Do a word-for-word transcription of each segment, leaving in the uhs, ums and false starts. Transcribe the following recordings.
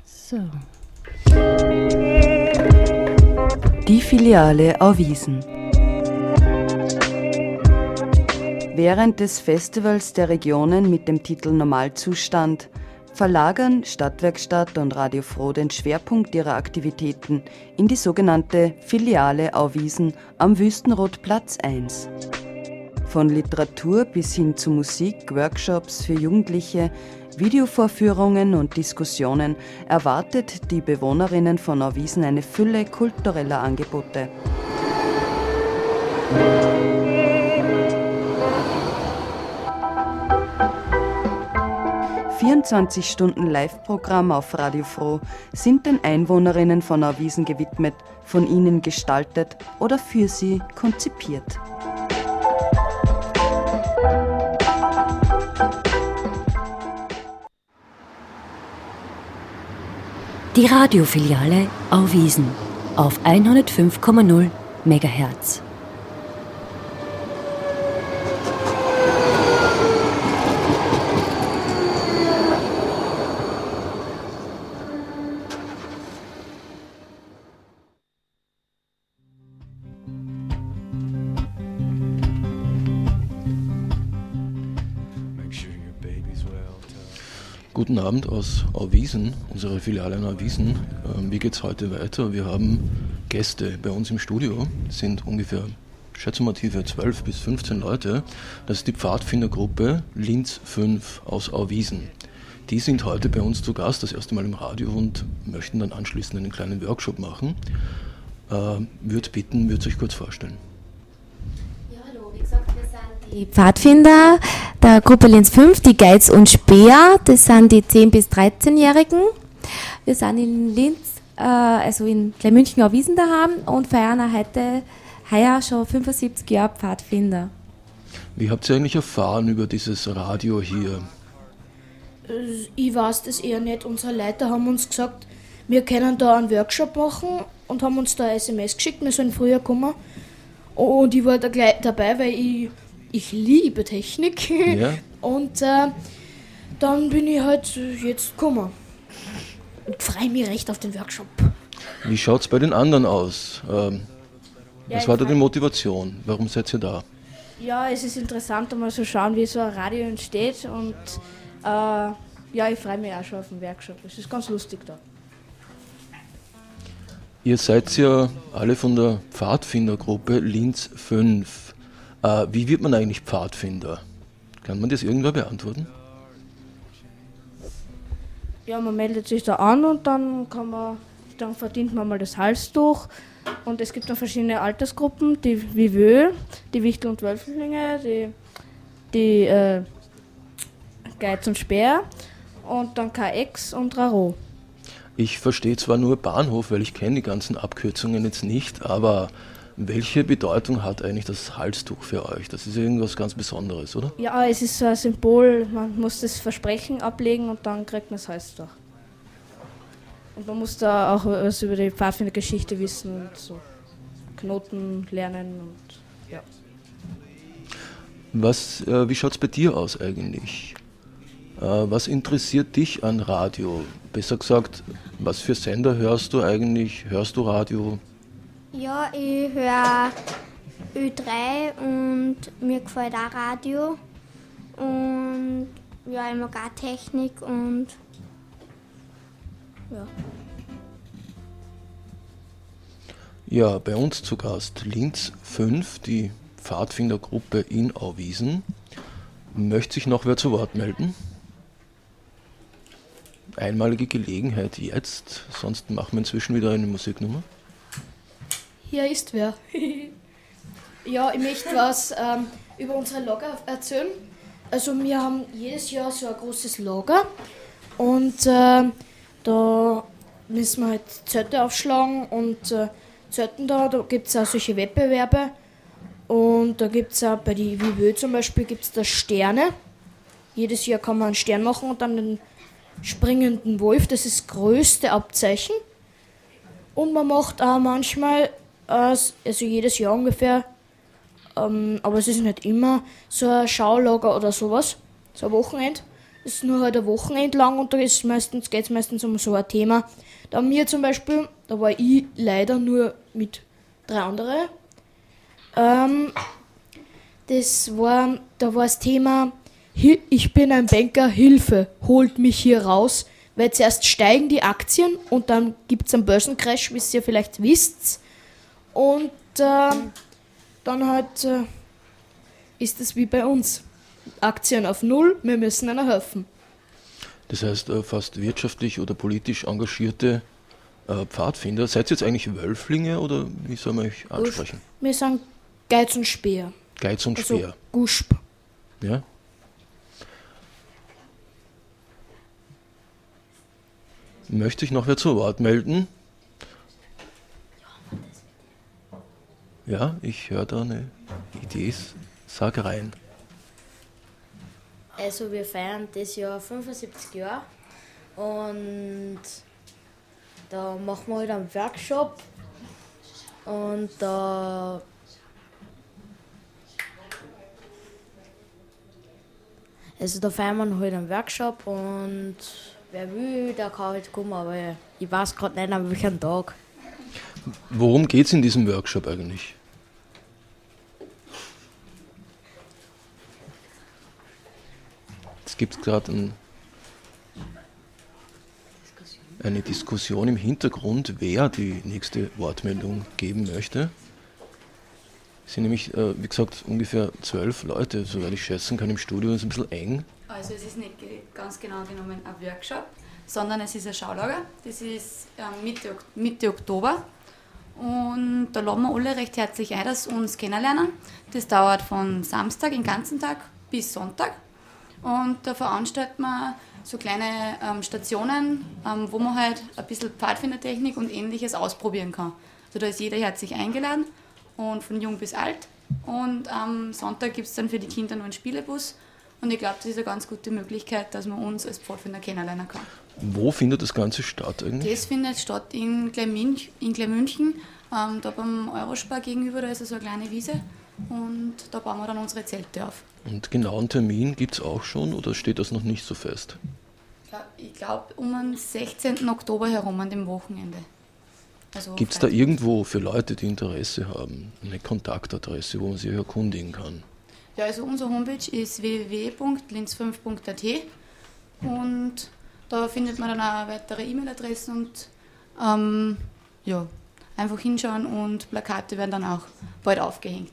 So. Die Filiale Auwiesen. Während des Festivals der Regionen mit dem Titel Normalzustand verlagern Stadtwerkstatt und Radio Froh den Schwerpunkt ihrer Aktivitäten in die sogenannte Filiale Auwiesen am Wüstenrot-Platz eins. Von Literatur bis hin zu Musik, Workshops für Jugendliche, Videovorführungen und Diskussionen erwartet die Bewohnerinnen von Auwiesen eine Fülle kultureller Angebote. vierundzwanzig Stunden Live-Programm auf Radio Froh sind den Einwohnerinnen von Auwiesen gewidmet, von ihnen gestaltet oder für sie konzipiert. Die Radiofiliale Auwiesen auf hundertfünf Komma null Megahertz. Guten Abend aus Auwiesen, unserer Filiale in Auwiesen. Ähm, wie geht es heute weiter? Wir haben Gäste bei uns im Studio, das sind ungefähr, schätze mal, zwölf bis fünfzehn Leute. Das ist die Pfadfindergruppe Linz fünf aus Auwiesen. Die sind heute bei uns zu Gast, das erste Mal im Radio, und möchten dann anschließend einen kleinen Workshop machen. Äh, würde bitten, würdet ihr euch kurz vorstellen. Die Pfadfinder der Gruppe Linz fünf, die Geiz und Speer, das sind die zehn- bis dreizehnjährigen. Wir sind in Linz, äh, also in Kleinmünchen-Auwiesen daheim und feiern heute heuer schon fünfundsiebzig Jahre Pfadfinder. Wie habt ihr eigentlich erfahren über dieses Radio hier? Ich weiß das eher nicht. Unsere Leiter haben uns gesagt, wir können da einen Workshop machen und haben uns da eine S M S geschickt, wir sollen früher kommen. Und ich war da gleich dabei, weil ich Ich liebe Technik. Ja. Und äh, dann bin ich halt jetzt gekommen. Und freue mich recht auf den Workshop. Wie schaut es bei den anderen aus? Ähm, Ja, was war da ich die Motivation? Warum seid ihr da? Ja, es ist interessant, mal zu schauen, wie so ein Radio entsteht. Und äh, ja, ich freue mich auch schon auf den Workshop. Es ist ganz lustig da. Ihr seid ja alle von der Pfadfindergruppe Linz fünf. Äh, wie wird man eigentlich Pfadfinder? Kann man das irgendwann beantworten? Ja, man meldet sich da an und dann kann man, dann verdient man mal das Halstuch. Und es gibt dann verschiedene Altersgruppen, die Viveux, die Wichtel- und Wölflinge, die, die äh, Geiz und Speer und dann K X und Raro. Ich verstehe zwar nur Bahnhof, weil ich kenne die ganzen Abkürzungen jetzt nicht, aber welche Bedeutung hat eigentlich das Halstuch für euch? Das ist irgendwas ganz Besonderes, oder? Ja, es ist so ein Symbol, man muss das Versprechen ablegen und dann kriegt man das Halstuch. Und man muss da auch was über die Pfadfindergeschichte wissen und so Knoten lernen und ja. Was, äh, wie schaut es bei dir aus eigentlich? Äh, was interessiert dich an Radio? Besser gesagt, was für Sender hörst du eigentlich? Hörst du Radio? Ja, ich höre Ö drei und mir gefällt auch Radio. Und ja, ich mag auch Technik und ja. Ja, bei uns zu Gast Linz fünf, die Pfadfindergruppe in Auwiesen. Möchte sich noch wer zu Wort melden? Einmalige Gelegenheit jetzt, sonst machen wir inzwischen wieder eine Musiknummer. Hier ist wer. Ja, ich möchte was ähm, über unsere Lager erzählen. Also wir haben jedes Jahr so ein großes Lager und äh, da müssen wir halt Zelte aufschlagen und äh, Zelten da, da gibt es auch solche Wettbewerbe und da gibt es auch bei die Viveux zum Beispiel gibt es da Sterne. Jedes Jahr kann man einen Stern machen und dann den springenden Wolf, das ist das größte Abzeichen. Und man macht auch manchmal, also jedes Jahr ungefähr, ähm, aber es ist nicht immer, so ein Schaulager oder sowas, so ein Wochenende. ist nur halt ein Wochenende lang und da ist meistens, geht es meistens um so ein Thema. Da mir zum Beispiel, da war ich leider nur mit drei anderen. Ähm, das war, da war das Thema, ich bin ein Banker, Hilfe, holt mich hier raus. Weil zuerst steigen die Aktien und dann gibt es einen Börsencrash, wie ihr vielleicht wisst. Und äh, dann halt äh, ist es wie bei uns. Aktien auf Null, wir müssen einer helfen. Das heißt, äh, fast wirtschaftlich oder politisch engagierte äh, Pfadfinder. Seid ihr jetzt eigentlich Wölflinge oder wie soll man euch ansprechen? Wir sagen Geiz und Speer. Geiz und also Speer. Gusp. Ja. Möchte ich noch wer zu Wort melden? Ja, ich höre da eine Idee. Sag rein. Also wir feiern das Jahr fünfundsiebzig Jahre und da machen wir halt einen Workshop und da also da feiern wir halt einen Workshop und wer will, der kann halt kommen, aber ich weiß gerade nicht, an welchem Tag. Worum geht es in diesem Workshop eigentlich? Es gibt gerade ein, eine Diskussion im Hintergrund, wer die nächste Wortmeldung geben möchte. Es sind nämlich, äh, wie gesagt, ungefähr zwölf Leute, soweit ich schätzen kann, im Studio. Das ist ein bisschen eng. Also es ist nicht ganz genau genommen ein Workshop, sondern es ist ein Schaulager. Das ist ähm, Mitte, Mitte Oktober und da laden wir alle recht herzlich ein, dass uns kennenlernen. Das dauert von Samstag den ganzen Tag bis Sonntag und da veranstalten wir so kleine ähm, Stationen, ähm, wo man halt ein bisschen Pfadfindertechnik und Ähnliches ausprobieren kann. Also da ist jeder herzlich eingeladen und von jung bis alt und am Sonntag gibt es dann für die Kinder noch einen Spielebus. Und ich glaube, das ist eine ganz gute Möglichkeit, dass man uns als Pfadfinder kennenlernen kann. Wo findet das Ganze statt eigentlich? Das findet statt in Kleimünch, in Kleimünchen, ähm, da beim Eurospar gegenüber, da ist so eine kleine Wiese und da bauen wir dann unsere Zelte auf. Und genauen Termin gibt es auch schon oder steht das noch nicht so fest? Ich glaube um den sechzehnten Oktober herum, an dem Wochenende. Also gibt es da irgendwo für Leute, die Interesse haben, eine Kontaktadresse, wo man sich erkundigen kann? Ja, also unsere Homepage ist w w w punkt linz fünf punkt a t und da findet man dann auch weitere E-Mail-Adressen und ähm, ja, einfach hinschauen und Plakate werden dann auch bald aufgehängt.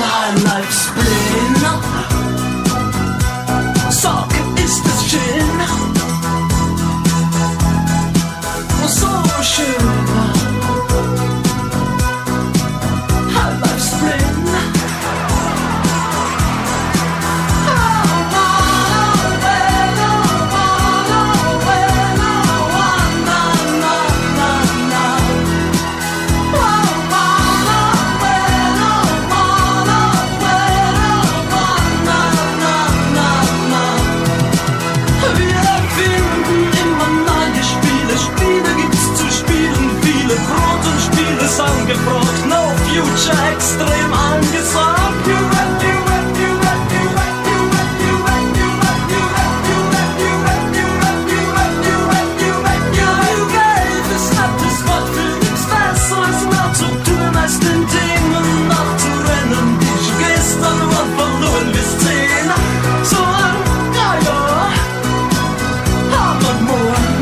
Sag, ist es schön? Future extrem angesagt. You rap, you rap, you rap, you rap, you rap, you rap, you rap, you rap, you rap, you rap, you rap, you rap, you rap, you rap, ja, du Gelb, es hat das Wort für nichts Besseres mehr zu tun, als den Themen nachzurennen, die schon gestern waren verloren bis zehn. So ein Geier, haben morgen.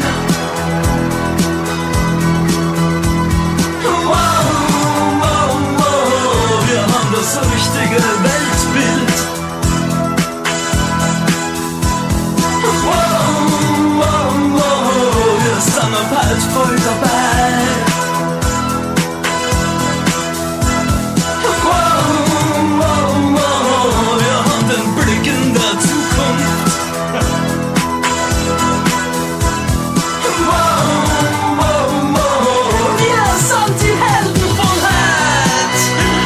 Wow, wow, wow, wir haben das richtige Weltbild. Wow, wow, wow, wir sind bald voll dabei. Wow, wow, wow, wir haben den Blick in der Zukunft. Wow, wow, wow, wir sind die Helden von heute.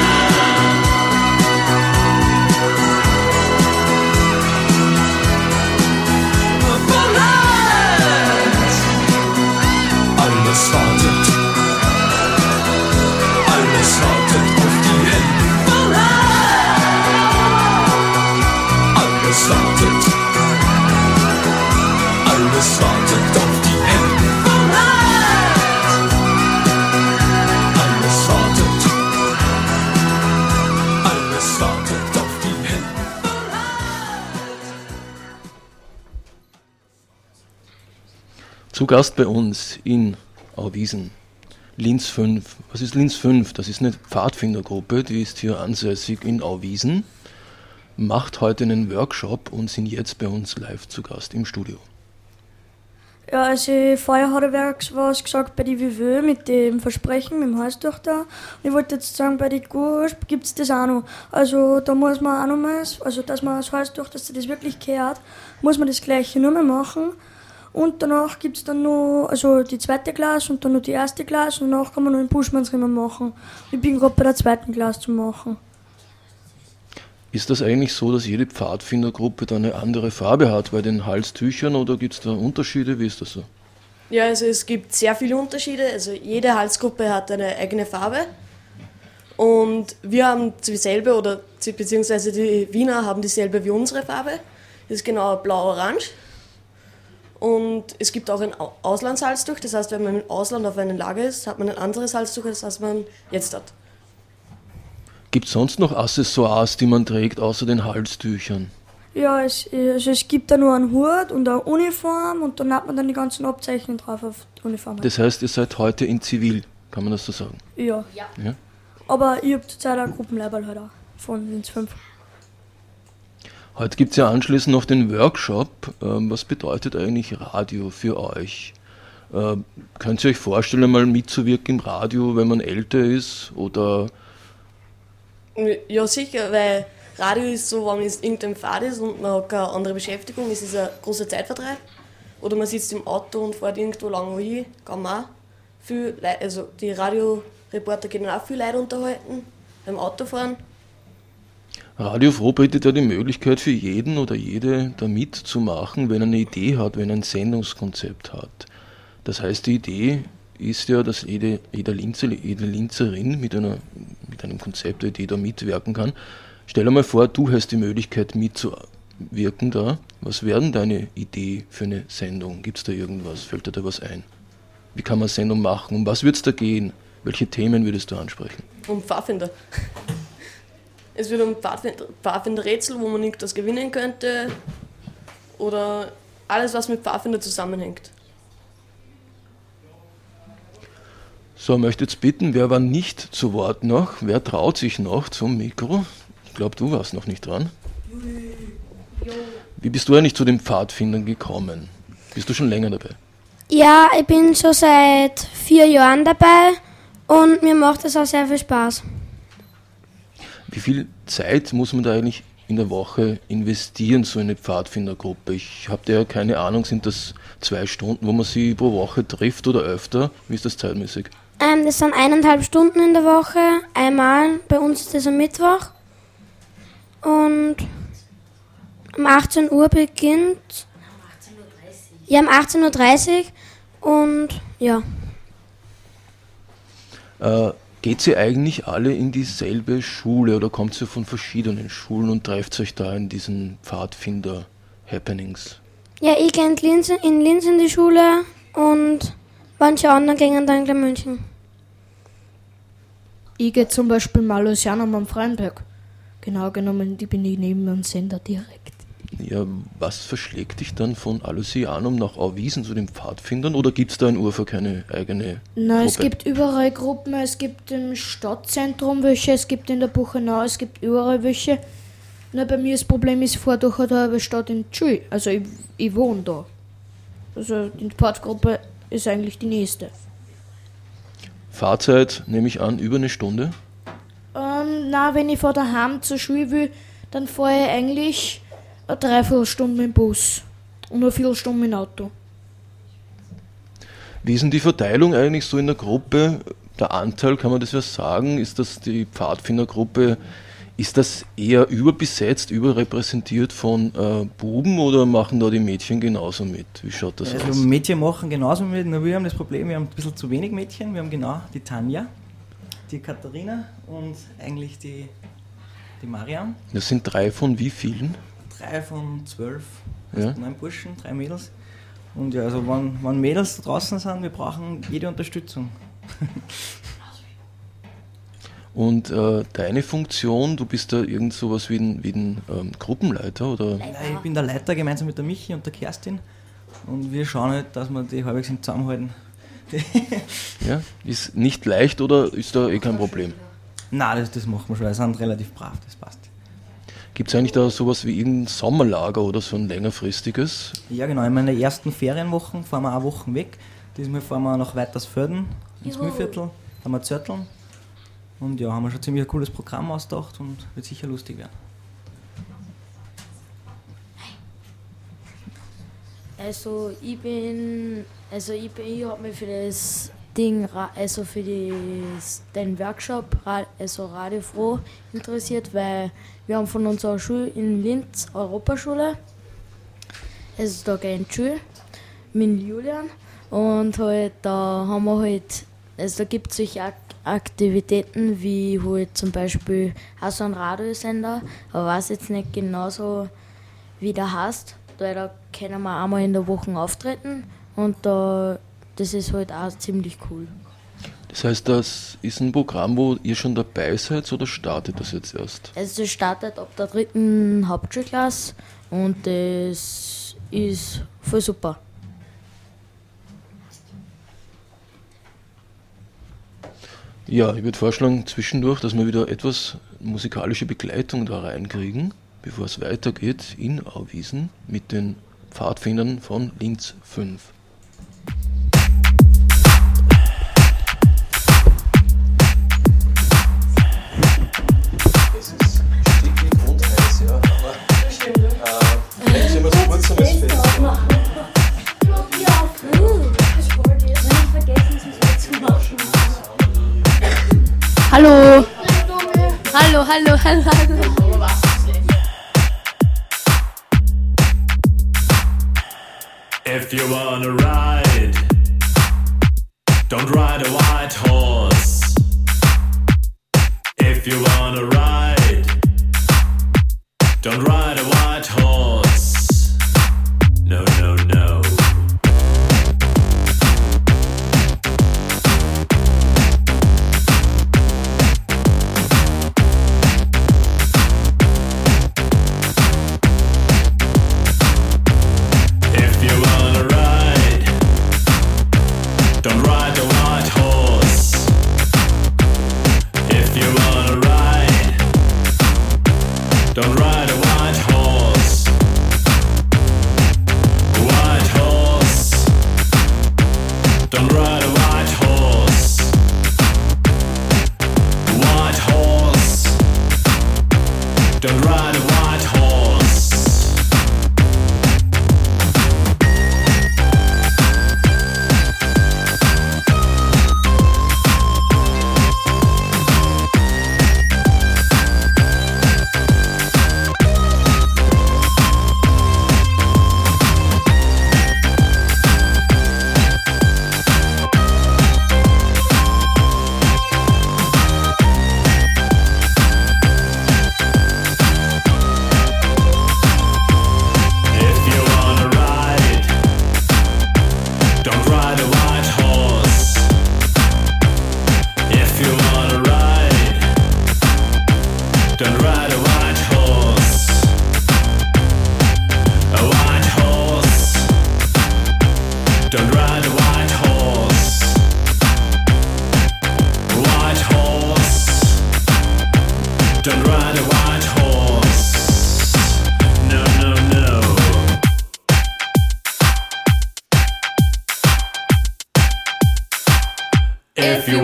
Von heute. Alles wartet. Alles wartet auf die Helden von heute. Alles wartet. Alles wartet auf die Helden von heute. Alles wartet. Alles wartet auf die Helden von heute. Zu Gast bei uns in Auwiesen, Linz fünf. Was ist Linz fünf? Das ist eine Pfadfindergruppe, die ist hier ansässig in Auwiesen, macht heute einen Workshop und sind jetzt bei uns live zu Gast im Studio. Ja, also vorher hat er was gesagt bei die W W mit dem Versprechen, mit dem Halstuch da. Und ich wollte jetzt sagen, bei die Gursch gibt es das auch noch. Also da muss man auch noch mal, also dass man das Halstuch, dass das wirklich gehört, muss man das gleiche nur mehr machen. Und danach gibt es dann noch also die zweite Klasse und dann noch die erste Klasse und danach kann man noch einen Buschmannsrimmer machen. Ich bin gerade bei der zweiten Klasse zu machen. Ist das eigentlich so, dass jede Pfadfindergruppe da eine andere Farbe hat bei den Halstüchern oder gibt es da Unterschiede? Wie ist das so? Ja, also es gibt sehr viele Unterschiede. Also jede Halsgruppe hat eine eigene Farbe. Und wir haben dieselbe, oder beziehungsweise die Wiener haben dieselbe wie unsere Farbe. Das ist genau blau-orange. Und es gibt auch ein Auslandshalstuch, das heißt, wenn man im Ausland auf einem Lager ist, hat man ein anderes Halstuch, als das man jetzt hat. Gibt es sonst noch Accessoires, die man trägt, außer den Halstüchern? Ja, es, also es gibt da nur einen Hut und eine Uniform und dann hat man dann die ganzen Abzeichen drauf auf die Uniform. Das heißt, ihr seid heute in Zivil, kann man das so sagen? Ja. Ja. Aber ich habe zurzeit auch Gruppenleiberl halt auch von Linz fünf. Heute gibt es ja anschließend noch den Workshop. Ähm, was bedeutet eigentlich Radio für euch? Ähm, könnt ihr euch vorstellen, mal mitzuwirken im Radio, wenn man älter ist? Oder? Ja, sicher, weil Radio ist so, wenn man in irgendeinem Pfad ist und man hat keine andere Beschäftigung, es ist ein großer Zeitvertreib. Oder man sitzt im Auto und fährt irgendwo lang wohin, kann man auch viel Leute, also die Radioreporter können auch viel Leute unterhalten beim Autofahren. Radio Froh bietet ja die Möglichkeit für jeden oder jede da mitzumachen, wenn er eine Idee hat, wenn er ein Sendungskonzept hat. Das heißt, die Idee ist ja, dass jede, jeder Linzer, jede Linzerin mit, einer, mit einem Konzept, der Idee da mitwirken kann. Stell dir mal vor, du hast die Möglichkeit mitzuwirken da. Was wäre denn deine Idee für eine Sendung? Gibt es da irgendwas? Fällt dir da was ein? Wie kann man eine Sendung machen? Um was wird es da gehen? Welche Themen würdest du ansprechen? Um Pfadfinder. Es wird um Pfadfinderrätsel, wo man irgendwas gewinnen könnte. Oder alles, was mit Pfadfinder zusammenhängt. So, ich möchte jetzt bitten, wer war nicht zu Wort noch? Wer traut sich noch zum Mikro? Ich glaube, du warst noch nicht dran. Wie bist du eigentlich zu den Pfadfindern gekommen? Bist du schon länger dabei? Ja, ich bin schon seit vier Jahren dabei und mir macht es auch sehr viel Spaß. Wie viel Zeit muss man da eigentlich in der Woche investieren, so eine Pfadfindergruppe? Ich habe da ja keine Ahnung, sind das zwei Stunden, wo man sie pro Woche trifft oder öfter? Wie ist das zeitmäßig? Ähm, das sind eineinhalb Stunden in der Woche, einmal, bei uns ist das am Mittwoch. Und um achtzehn Uhr beginnt. Ja, um achtzehn Uhr dreißig und ja. Äh, Geht ihr eigentlich alle in dieselbe Schule oder kommt ihr von verschiedenen Schulen und trefft euch da in diesen Pfadfinder-Happenings? Ja, ich gehe in Linz, in Linz in die Schule und manche anderen gehen dann in München. Ich gehe zum Beispiel mal aus Janum am Freienberg. Genau genommen, die bin ich neben dem Sender direkt. Ja, was verschlägt dich dann von Alusianum nach Auwiesen zu den Pfadfindern oder gibt es da in Urfa keine eigene Nein, Gruppe? Es gibt überall Gruppen, es gibt im Stadtzentrum welche, es gibt in der Buchenau, es gibt überall welche. Nur bei mir das Problem ist, ich fahre durch eine halbe Stadt in die Schule, also ich, ich wohne da. Also die Pfadgruppe ist eigentlich die nächste. Fahrzeit, nehme ich an, über eine Stunde? Ähm, na, wenn ich von daheim zur Schule will, dann fahre ich eigentlich eine Dreiviertelstunde mit dem Bus und eine Viertelstunde mit dem Auto. Wie ist denn die Verteilung eigentlich so in der Gruppe? Der Anteil, kann man das ja sagen, ist das die Pfadfindergruppe, ist das eher überbesetzt, überrepräsentiert von äh, Buben oder machen da die Mädchen genauso mit? Wie schaut das also aus? Mädchen machen genauso mit, nur wir haben das Problem, wir haben ein bisschen zu wenig Mädchen. Wir haben genau die Tanja, die Katharina und eigentlich die, die Mariam. Das sind drei von wie vielen? Drei von zwölf, Ja. neun Burschen, drei Mädels. Und ja, also wenn, wenn Mädels da draußen sind, wir brauchen jede Unterstützung. Und äh, deine Funktion, du bist da irgend sowas wie ein, wie ein ähm, Gruppenleiter, oder? Ja, ich bin der Leiter gemeinsam mit der Michi und der Kerstin. Und wir schauen halt, dass wir die halbwegs zusammenhalten. Ja, ist nicht leicht oder ist da eh kein Problem? Nein, das, das machen wir schon, wir sind relativ brav, das passt. Gibt es eigentlich da sowas wie irgendein Sommerlager oder so ein längerfristiges? Ja genau, in meinen ersten Ferienwochen fahren wir auch Wochen weg. Diesmal fahren wir nach Weitersfelden, ins Juhu. Mühlviertel, da haben wir Zörteln. Und ja, haben wir schon ziemlich ein cooles Programm ausgedacht und wird sicher lustig werden. Also ich bin, also ich bin, ich habe mich für das Ding, ra- also für das, den Workshop, ra- also Radio Froh interessiert, weil wir haben von unserer Schule in Linz Europaschule, also da gehe ich in die Schule mit Julian und halt da haben wir halt, also da gibt es solche Ak- Aktivitäten wie halt zum Beispiel auch so ein Radiosender, aber weiß jetzt nicht genau so, wie der heißt, weil da können wir einmal in der Woche auftreten und da, das ist halt auch ziemlich cool. Das heißt, das ist ein Programm, wo ihr schon dabei seid oder startet das jetzt erst? Also das startet ab der dritten Hauptschulklasse und das ist voll super. Ja, ich würde vorschlagen, zwischendurch, dass wir wieder etwas musikalische Begleitung da reinkriegen, bevor es weitergeht in Auwiesen mit den Pfadfindern von Linz fünf. Es ist stickig und heiß, ja, aber äh, vielleicht sind wir so kurz am Fest. Hallo! Hallo, hallo, hallo, hallo! If you wanna ride, don't ride a white horse. If you wanna ride, don't ride a white horse. No, no, no. If you wanna ride, don't ride the white horse.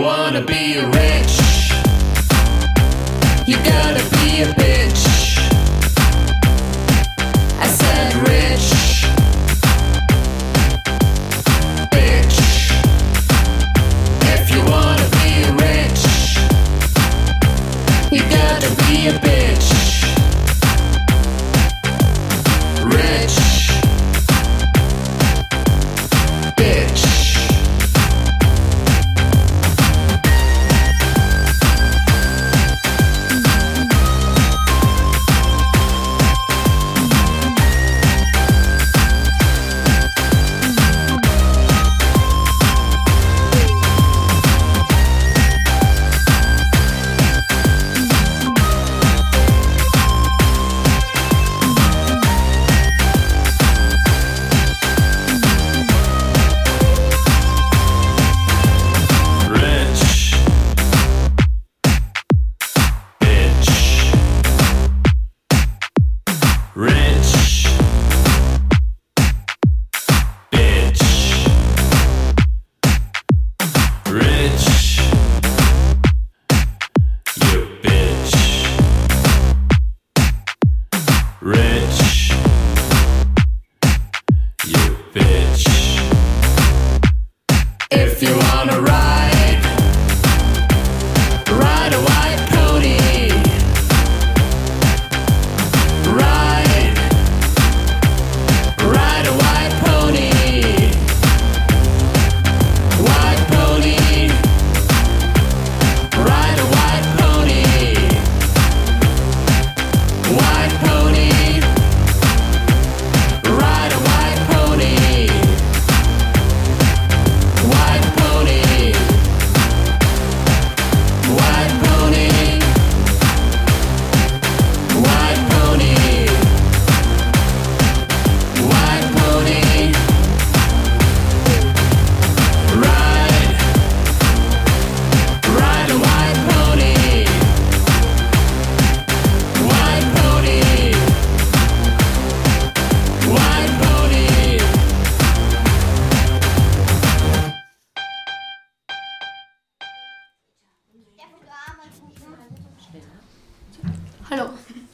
wanna be rich, you gotta be a bitch. I said rich, bitch. If you wanna be rich, you gotta be a bitch. Rich, bitch. If you wanna ride, ride a white pony. Ride, ride a white pony. White pony. Ride a white pony. White pony. Ride a white pony. White pony, white pony, white pony, white pony, ride, ride a white pony, white pony, white pony. Hallo.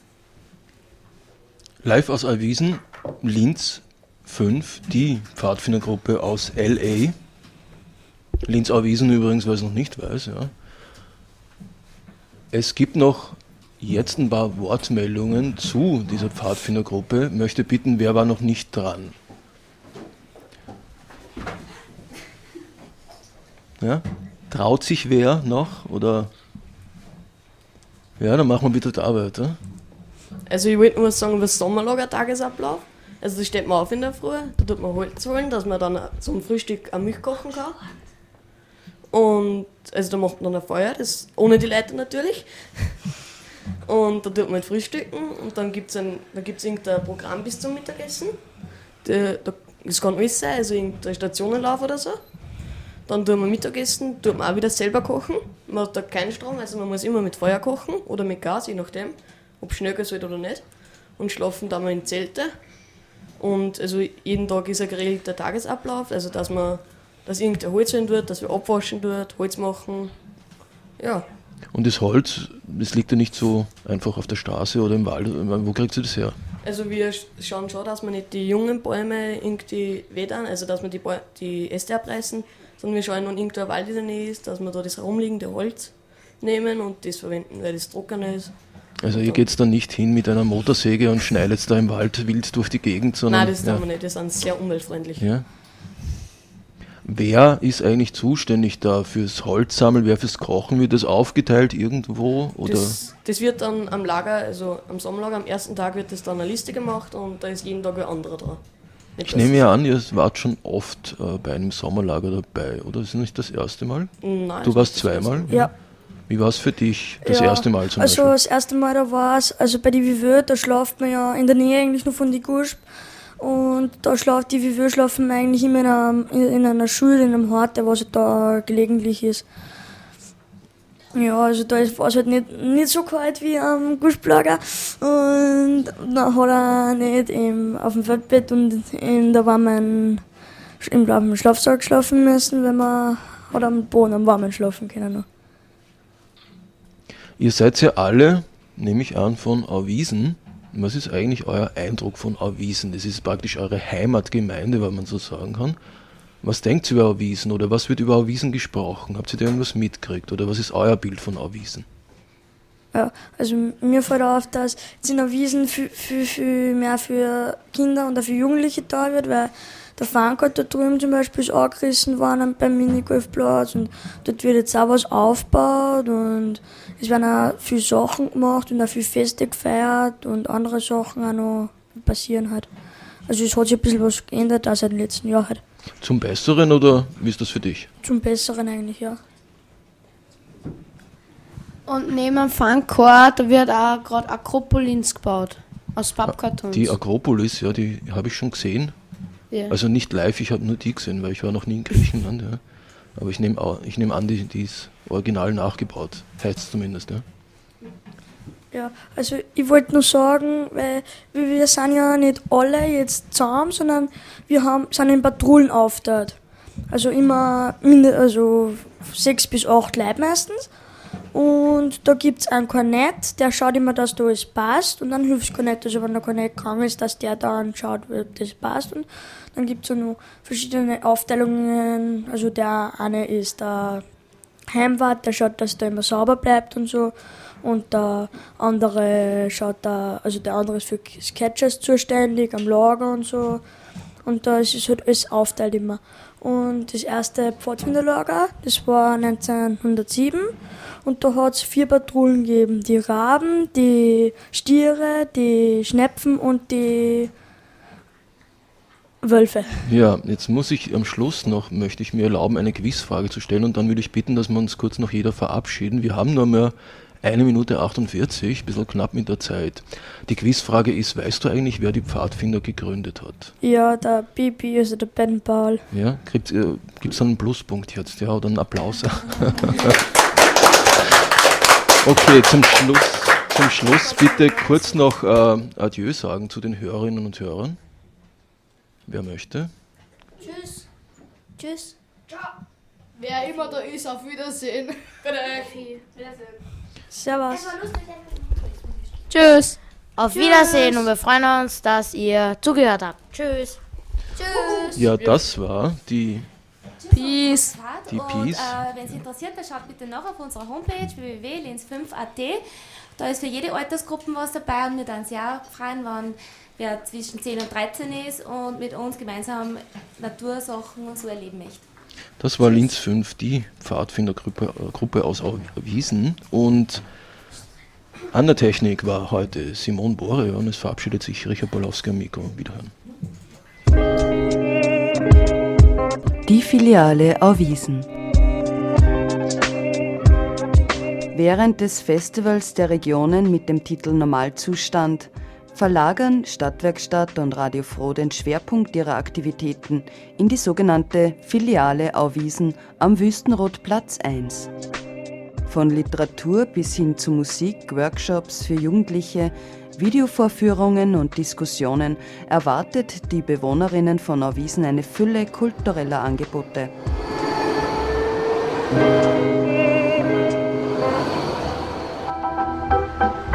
Live aus Alwiesen, Linz fünf, die Pfadfindergruppe aus L A. Linz-Alwiesen übrigens, wer es noch nicht weiß. Ja. Es gibt noch jetzt ein paar Wortmeldungen zu dieser Pfadfindergruppe. Möchte bitten, wer war noch nicht dran? Ja? Traut sich wer noch? Oder? Ja, dann machen wir bitte die Arbeit. Ja? Also ich wollte nur was sagen über das Sommerlager-Tagesablauf. Also da steht man auf in der Früh, da tut man Holz holen, dass man dann zum Frühstück eine Milch kochen kann. Und also da macht man dann ein Feuer, das ohne die Leute natürlich. Und da tut man halt frühstücken und dann gibt es irgendein Programm bis zum Mittagessen. Da, da, das kann alles sein, also irgendein Stationenlauf oder so. Dann tun wir Mittagessen, tut man auch wieder selber kochen. Man hat da keinen Strom, also man muss immer mit Feuer kochen oder mit Gas, je nachdem, ob es schnell gehen soll oder nicht. Und schlafen dann mal in Zelte. Und also jeden Tag ist ein geregelter Tagesablauf, also dass man dass irgendein Holz hin wird, dass wir abwaschen wird, Holz machen. Ja. Und das Holz, das liegt ja nicht so einfach auf der Straße oder im Wald. Wo kriegt ihr das her? Also wir schauen schon, dass wir nicht die jungen Bäume irgendwie wedern, also dass wir die, Bäu- die Äste abreißen, sondern wir schauen, wenn irgendein Wald in der Nähe ist, dass wir da das herumliegende Holz nehmen und das verwenden, weil das trockener ist. Also ihr geht dann nicht hin mit einer Motorsäge und schneidet da im Wald wild durch die Gegend, sondern... Nein, das ja. tun wir nicht, das sind sehr umweltfreundlich. Ja. Wer ist eigentlich zuständig da fürs Holzsammeln, wer fürs Kochen? Wird das aufgeteilt irgendwo? Oder? Das, das wird dann am Lager, also am Sommerlager, am ersten Tag wird das dann eine Liste gemacht und da ist jeden Tag ein anderer dran. Nicht, Ich nehme ja an, ihr wart schon oft äh, bei einem Sommerlager dabei, oder? Das ist nicht das erste Mal? Nein, Du warst zweimal? Ja. Wie war es für dich das Ja, erste Mal zum also Beispiel? das erste Mal da war es, also bei die Viveux, da schlaft man ja in der Nähe eigentlich nur von die Gursp. Und da schlaft die Viveux schlafen wir eigentlich immer in einer, in einer Schule, in einem Hort, der was halt da gelegentlich ist. Ja, also da war es halt nicht, nicht so kalt wie am Gursplager. Und dann hat er nicht im, auf dem Feldbett und in, da war mein im, auf dem Schlafsack geschlafen müssen, wenn wir hat am Boden, am Warmen schlafen können. Noch. Ihr seid ja alle, nehme ich an, von Auwiesen. Was ist eigentlich euer Eindruck von Auwiesen? Das ist praktisch eure Heimatgemeinde, wenn man so sagen kann. Was denkt ihr über Auwiesen oder was wird über Auwiesen gesprochen? Habt ihr da irgendwas mitgekriegt oder was ist euer Bild von Auwiesen? Ja, also mir fällt auf, dass jetzt in Auwiesen viel, viel, viel mehr für Kinder und auch für Jugendliche da wird, weil der Fahnkart da drüben zum Beispiel ist angerissen worden beim Minigolfplatz und dort wird jetzt auch was aufgebaut und es werden auch viele Sachen gemacht und auch viele Feste gefeiert und andere Sachen auch noch passieren halt. Also es hat sich ein bisschen was geändert auch seit dem letzten Jahr halt. Zum Besseren oder wie ist das für dich? Zum Besseren eigentlich, ja. Und neben dem Fangkort wird auch gerade Akropolis gebaut. Aus Pappkartons. Die Akropolis, ja, die habe ich schon gesehen. Ja. Also nicht live, ich habe nur die gesehen, weil ich war noch nie in Griechenland. Ja. Aber ich nehme ich nehm an, die, die ist original nachgebaut. Heißt es zumindest, ja. Ja, also ich wollte nur sagen, weil wir sind ja nicht alle jetzt zusammen, sondern wir haben, sind in Patrouillen aufgeteilt. Also immer minde, also sechs bis acht Leute meistens. Und da gibt es einen Kornett, der schaut immer, dass da alles passt. Und dann hilft das Kornett, also wenn der Kornett krank ist, dass der dann schaut, ob das passt. Und dann gibt es ja noch verschiedene Aufteilungen. Also der eine ist der Heimwart, der schaut, dass da immer sauber bleibt und so. Und der andere schaut da, also der andere ist für Sketches zuständig, am Lager und so. Und da ist es halt alles aufteilt immer. Und das erste Pfadfinderlager, das war neunzehnhundertsieben. Und da hat es vier Patrouillen gegeben. Die Raben, die Stiere, die Schnepfen und die Wölfe. Ja, jetzt muss ich am Schluss noch, möchte ich mir erlauben, eine Quizfrage zu stellen. Und dann würde ich bitten, dass wir uns kurz noch jeder verabschieden. Wir haben nur mehr eine Minute achtundvierzig, ein bisschen knapp mit der Zeit. Die Quizfrage ist, weißt du eigentlich, wer die Pfadfinder gegründet hat? Ja, der Bibi, also der Ben Paul. Ja, gibt es einen Pluspunkt jetzt, ja, oder einen Applaus? Okay, zum Schluss, zum Schluss bitte kurz noch äh, Adieu sagen zu den Hörerinnen und Hörern. Wer möchte? Tschüss. Tschüss. Ciao. Wer immer da ist, auf Wiedersehen. Bitte. Wiedersehen. Servus. Tschüss. Auf Tschüss. Wiedersehen und wir freuen uns, dass ihr zugehört habt. Tschüss. Tschüss. Ja, das war die Peace. Die und Peace. äh, wenn es interessiert, dann schaut bitte nach auf unserer Homepage w w w punkt linz fünf punkt a t. Da ist für jede Altersgruppe was dabei und wir dann sehr freuen, wenn wer zwischen zehn und dreizehn ist und mit uns gemeinsam Natursachen und so erleben möchte. Das war Linz fünf, die Pfadfindergruppe Gruppe aus Auwiesen. Und an der Technik war heute Simon Bore und es verabschiedet sich Richard Bolowski am Mikro. Wiederhören. Die Filiale Auwiesen. Während des Festivals der Regionen mit dem Titel Normalzustand verlagern Stadtwerkstatt und Radio Froh den Schwerpunkt ihrer Aktivitäten in die sogenannte Filiale Auwiesen am Wüstenrot Platz eins. Von Literatur bis hin zu Musik, Workshops für Jugendliche, Videovorführungen und Diskussionen erwartet die Bewohnerinnen von Auwiesen eine Fülle kultureller Angebote.